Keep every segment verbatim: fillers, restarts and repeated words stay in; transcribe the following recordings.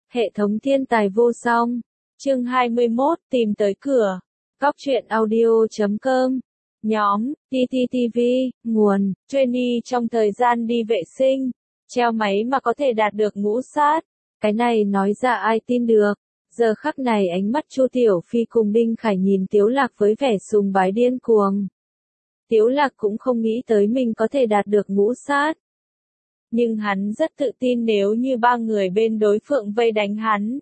Hệ thống thiên tài vô song. Chương hai mươi mốt, tìm tới cửa. Góc truyện audio chấm com. Nhóm, tê tê tê vê, nguồn, trainee trong thời gian đi vệ sinh. Treo máy mà có thể đạt được ngũ sát. Cái này nói ra ai tin được. Giờ khắc này ánh mắt Chu Tiểu Phi cùng Đinh Khải nhìn Tiếu Lạc với vẻ sùng bái điên cuồng. Tiếu Lạc cũng không nghĩ tới mình có thể đạt được ngũ sát. Nhưng hắn rất tự tin nếu như ba người bên đối phương vây đánh hắn.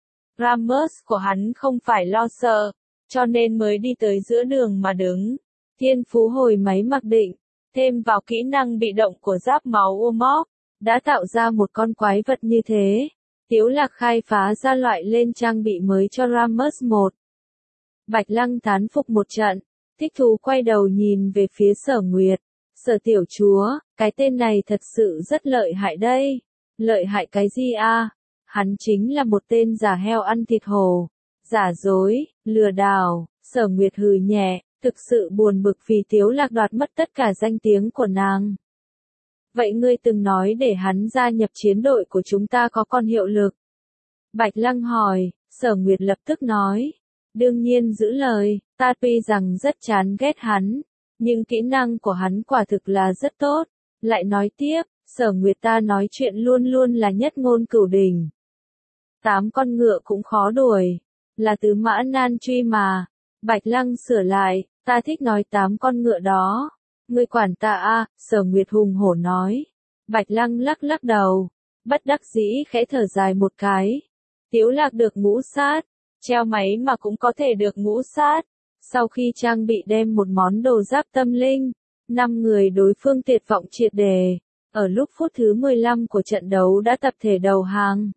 Ramos của hắn không phải lo sợ, cho nên mới đi tới giữa đường mà đứng. Thiên phú hồi máy mặc định, thêm vào kỹ năng bị động của giáp máu Umok, đã tạo ra một con quái vật như thế. Tiếu Lạc khai phá ra loại lên trang bị mới cho Ramos một. Bạch Lăng thán phục một trận, thích thú quay đầu nhìn về phía Sở Nguyệt. Sở tiểu chúa, cái tên này thật sự rất lợi hại đây. Lợi hại cái gì a? Hắn chính là một tên giả heo ăn thịt hổ. Giả dối, lừa đảo. Sở Nguyệt hừ nhẹ, thực sự buồn bực vì Tiếu Lạc đoạt mất tất cả danh tiếng của nàng. Vậy ngươi từng nói để hắn gia nhập chiến đội của chúng ta có còn hiệu lực? Bạch Lăng hỏi. Sở Nguyệt lập tức nói. Đương nhiên giữ lời, ta tuy rằng rất chán ghét hắn, nhưng kỹ năng của hắn quả thực là rất tốt. Lại nói tiếp, Sở Nguyệt ta nói chuyện luôn luôn là nhất ngôn cửu đình. Tám con ngựa cũng khó đuổi, là tứ mã nan truy mà. Bạch Lăng sửa lại, ta thích nói tám con ngựa đó. Ngươi quản ta a, Sở Nguyệt hùng hổ nói. Bạch Lăng lắc lắc đầu, bất đắc dĩ khẽ thở dài một cái. Tiếu Lạc được ngũ sát, treo máy mà cũng có thể được ngũ sát. Sau khi trang bị đem một món đồ giáp tâm linh, năm người đối phương tuyệt vọng triệt đề. Ở lúc phút thứ mười lăm của trận đấu đã tập thể đầu hàng.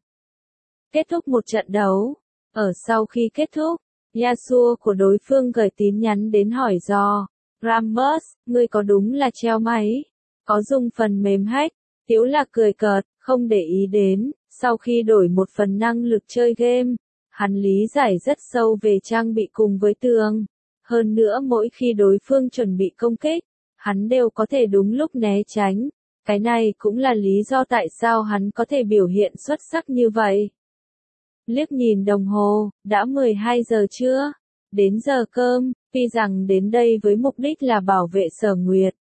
Kết thúc một trận đấu. Ở sau khi kết thúc, Yasuo của đối phương gửi tín nhắn đến hỏi do. Ramos, ngươi có đúng là treo máy? Có dùng phần mềm hack? Tiếu Lạc cười cợt, không để ý đến. Sau khi đổi một phần năng lực chơi game, hắn lý giải rất sâu về trang bị cùng với tường. Hơn nữa mỗi khi đối phương chuẩn bị công kích, hắn đều có thể đúng lúc né tránh. Cái này cũng là lý do tại sao hắn có thể biểu hiện xuất sắc như vậy. Liếc nhìn đồng hồ, đã mười hai giờ trưa. Đến giờ cơm, tuy rằng đến đây với mục đích là bảo vệ Sở Nguyệt.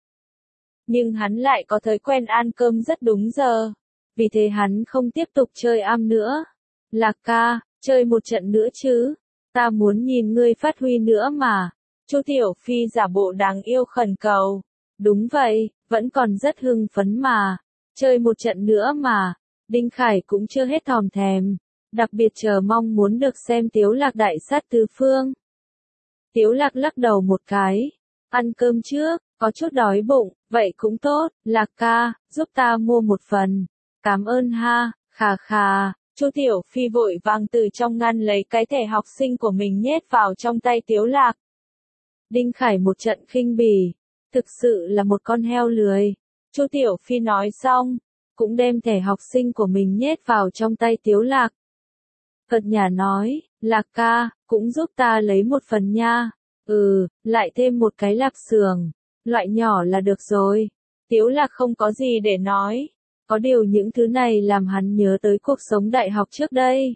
Nhưng hắn lại có thói quen ăn cơm rất đúng giờ. Vì thế hắn không tiếp tục chơi am nữa. Lạc ca, chơi một trận nữa chứ. Ta muốn nhìn ngươi phát huy nữa mà. Chu Tiểu Phi giả bộ đáng yêu khẩn cầu. Đúng vậy, vẫn còn rất hưng phấn mà. Chơi một trận nữa mà. Đinh Khải cũng chưa hết thòm thèm. Đặc biệt chờ mong muốn được xem Tiếu Lạc đại sát tứ phương. Tiếu Lạc lắc đầu một cái. Ăn cơm trước, có chút đói bụng, vậy cũng tốt. Lạc ca, giúp ta mua một phần. Cảm ơn ha, khà khà. Chu Tiểu Phi vội vàng từ trong ngăn lấy cái thẻ học sinh của mình nhét vào trong tay Tiếu Lạc. Đinh Khải một trận khinh bỉ. Thực sự là một con heo lười. Chu Tiểu Phi nói xong, cũng đem thẻ học sinh của mình nhét vào trong tay Tiếu Lạc. Cợt nhả nói, Lạc ca, cũng giúp ta lấy một phần nha. Ừ, lại thêm một cái lạp xưởng. Loại nhỏ là được rồi. Tiếu Lạc không có gì để nói. Có điều những thứ này làm hắn nhớ tới cuộc sống đại học trước đây.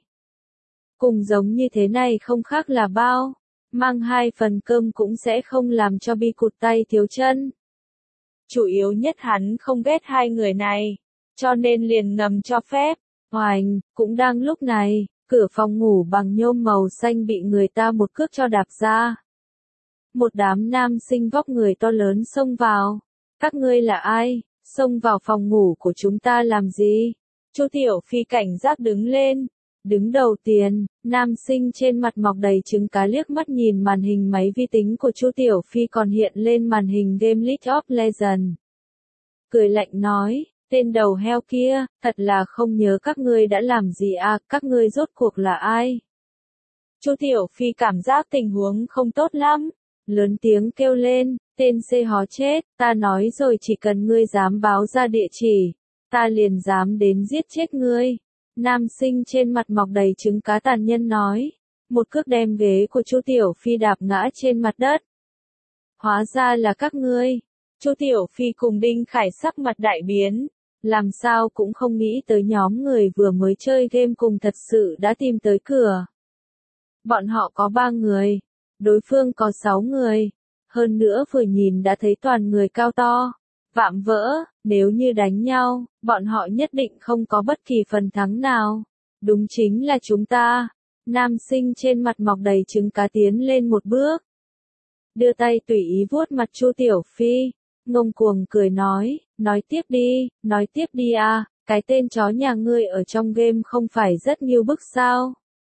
Cùng giống như thế này không khác là bao. Mang hai phần cơm cũng sẽ không làm cho bi cụt tay thiếu chân. Chủ yếu nhất hắn không ghét hai người này. Cho nên liền ngầm cho phép. Hoành, cũng đang lúc này, cửa phòng ngủ bằng nhôm màu xanh bị người ta một cước cho đạp ra. Một đám nam sinh vóc người to lớn xông vào. Các ngươi là ai? Xông vào phòng ngủ của chúng ta làm gì? Chu Tiểu Phi cảnh giác đứng lên. Đứng đầu tiên, nam sinh trên mặt mọc đầy trứng cá liếc mắt nhìn màn hình máy vi tính của Chu Tiểu Phi còn hiện lên màn hình game League of Legends. Cười lạnh nói, tên đầu heo kia, thật là không nhớ các ngươi đã làm gì à, các ngươi rốt cuộc là ai? Chu Tiểu Phi cảm giác tình huống không tốt lắm. Lớn tiếng kêu lên, tên xê hó chết, ta nói rồi chỉ cần ngươi dám báo ra địa chỉ, ta liền dám đến giết chết ngươi. Nam sinh trên mặt mọc đầy trứng cá tàn nhẫn nói, một cước đem ghế của Chu Tiểu Phi đạp ngã trên mặt đất. Hóa ra là các ngươi. Chu Tiểu Phi cùng Đinh Khải sắc mặt đại biến, làm sao cũng không nghĩ tới nhóm người vừa mới chơi game cùng thật sự đã tìm tới cửa. Bọn họ có ba người, đối phương có sáu người, hơn nữa vừa nhìn đã thấy toàn người cao to, vạm vỡ, nếu như đánh nhau, bọn họ nhất định không có bất kỳ phần thắng nào. Đúng chính là chúng ta. Nam sinh trên mặt mọc đầy trứng cá tiến lên một bước. Đưa tay tùy ý vuốt mặt Chu Tiểu Phi, ngông cuồng cười nói, nói tiếp đi, nói tiếp đi à, cái tên chó nhà ngươi ở trong game không phải rất nghiêu bức sao?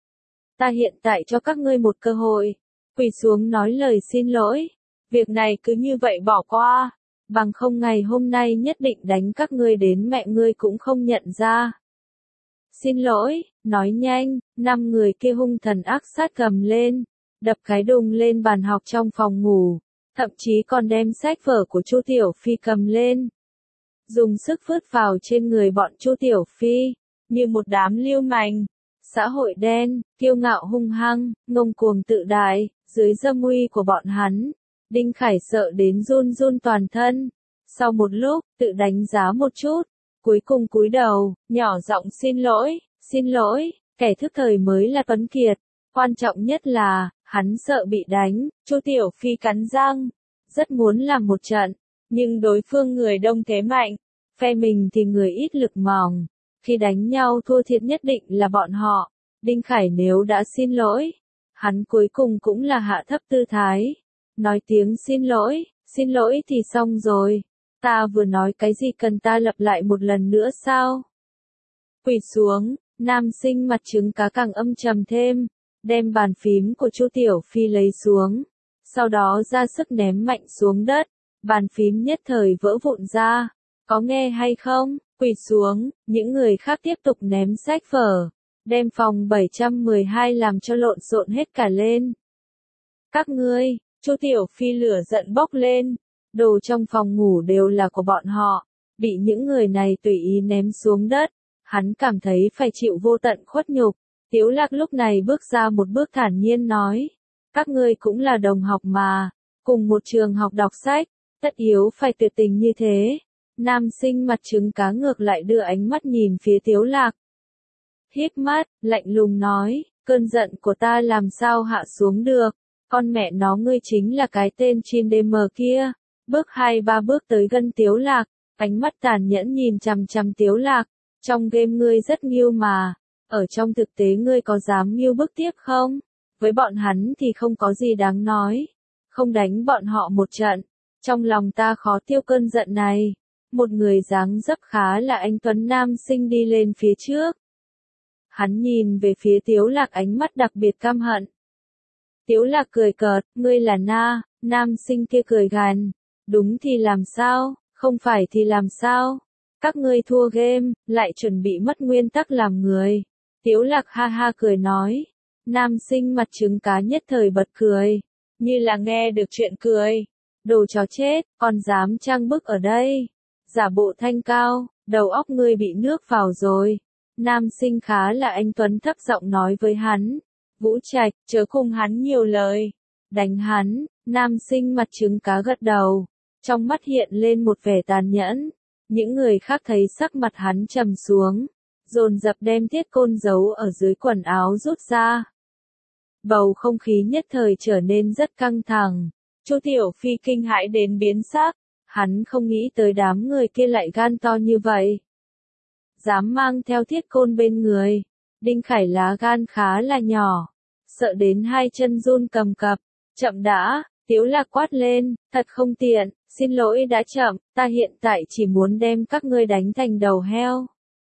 Ta hiện tại cho các ngươi một cơ hội, quỳ xuống nói lời xin lỗi, việc này cứ như vậy bỏ qua, bằng không ngày hôm nay nhất định đánh các ngươi đến mẹ ngươi cũng không nhận ra. Xin lỗi, nói nhanh, năm người kia hung thần ác sát cầm lên, đập cái đùng lên bàn học trong phòng ngủ, thậm chí còn đem sách vở của Chu Tiểu Phi cầm lên. Dùng sức vứt vào trên người bọn Chu Tiểu Phi, như một đám lưu manh, xã hội đen, kiêu ngạo hung hăng, ngông cuồng tự đại, dưới dâm uy của bọn hắn. Đinh Khải sợ đến run run toàn thân. Sau một lúc, tự đánh giá một chút, cuối cùng cúi đầu, nhỏ giọng xin lỗi, xin lỗi, kẻ thức thời mới là tuấn kiệt. Quan trọng nhất là, hắn sợ bị đánh, Chu Tiểu Phi cắn răng, rất muốn làm một trận, nhưng đối phương người đông thế mạnh, phe mình thì người ít lực mỏng, khi đánh nhau thua thiệt nhất định là bọn họ. Đinh Khải nếu đã xin lỗi, hắn cuối cùng cũng là hạ thấp tư thái, nói tiếng xin lỗi, xin lỗi thì xong rồi, ta vừa nói cái gì cần ta lặp lại một lần nữa sao? Quỳ xuống, nam sinh mặt trứng cá càng âm trầm thêm, đem bàn phím của Chu Tiểu Phi lấy xuống, sau đó ra sức ném mạnh xuống đất, bàn phím nhất thời vỡ vụn ra, có nghe hay không? Quỳ xuống, những người khác tiếp tục ném sách vở, đem phòng bảy trăm mười hai làm cho lộn xộn hết cả lên. Các ngươi, Chu Tiểu Phi lửa giận bốc lên, đồ trong phòng ngủ đều là của bọn họ, bị những người này tùy ý ném xuống đất, hắn cảm thấy phải chịu vô tận khuất nhục. Tiếu Lạc lúc này bước ra một bước thản nhiên nói, các ngươi cũng là đồng học mà, cùng một trường học đọc sách, tất yếu phải tuyệt tình như thế. Nam sinh mặt trứng cá ngược lại đưa ánh mắt nhìn phía Tiếu Lạc. Híp mắt, lạnh lùng nói, cơn giận của ta làm sao hạ xuống được, con mẹ nó ngươi chính là cái tên Chin đê em kia. Bước hai ba bước tới gần Tiếu Lạc, ánh mắt tàn nhẫn nhìn chằm chằm Tiếu Lạc, trong game ngươi rất nghiêu mà, ở trong thực tế ngươi có dám nghiêu bức tiếp không? Với bọn hắn thì không có gì đáng nói, không đánh bọn họ một trận, trong lòng ta khó tiêu cơn giận này. Một người dáng dấp khá là anh tuấn nam sinh đi lên phía trước. Hắn nhìn về phía Tiếu Lạc ánh mắt đặc biệt căm hận. Tiếu Lạc cười cợt, ngươi là na, nam sinh kia cười gằn, đúng thì làm sao, không phải thì làm sao, các ngươi thua game, lại chuẩn bị mất nguyên tắc làm người. Tiếu Lạc ha ha cười nói, nam sinh mặt trứng cá nhất thời bật cười, như là nghe được chuyện cười, đồ chó chết, còn dám trang bức ở đây. Giả bộ thanh cao, đầu óc ngươi bị nước vào rồi. Nam sinh khá là anh tuấn thấp giọng nói với hắn. Vũ Trạch, chớ cùng hắn nhiều lời. Đánh hắn, nam sinh mặt trứng cá gật đầu. Trong mắt hiện lên một vẻ tàn nhẫn. Những người khác thấy sắc mặt hắn trầm xuống. Dồn dập đem thiết côn giấu ở dưới quần áo rút ra. Bầu không khí nhất thời trở nên rất căng thẳng. Chu Tiểu Phi kinh hãi đến biến sắc. Hắn không nghĩ tới đám người kia lại gan to như vậy. Dám mang theo thiết côn bên người. Đinh Khải lá gan khá là nhỏ. Sợ đến hai chân run cầm cập. Chậm đã, Tiếu Lạc quát lên, thật không tiện, xin lỗi đã chậm, ta hiện tại chỉ muốn đem các ngươi đánh thành đầu heo.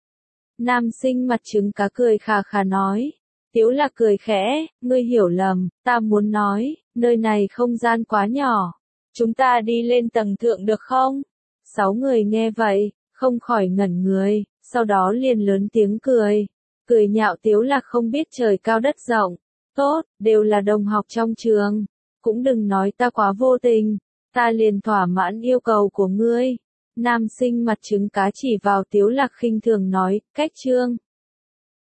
Nam sinh mặt trứng cá cười khà khà nói. Tiếu Lạc cười khẽ, ngươi hiểu lầm, ta muốn nói, nơi này không gian quá nhỏ. Chúng ta đi lên tầng thượng được không? Sáu người nghe vậy, không khỏi ngẩn người, sau đó liền lớn tiếng cười. Cười nhạo Tiếu Lạc không biết trời cao đất rộng. Tốt, đều là đồng học trong trường. Cũng đừng nói ta quá vô tình. Ta liền thỏa mãn yêu cầu của ngươi. Nam sinh mặt trứng cá chỉ vào Tiếu Lạc khinh thường nói, cách chương.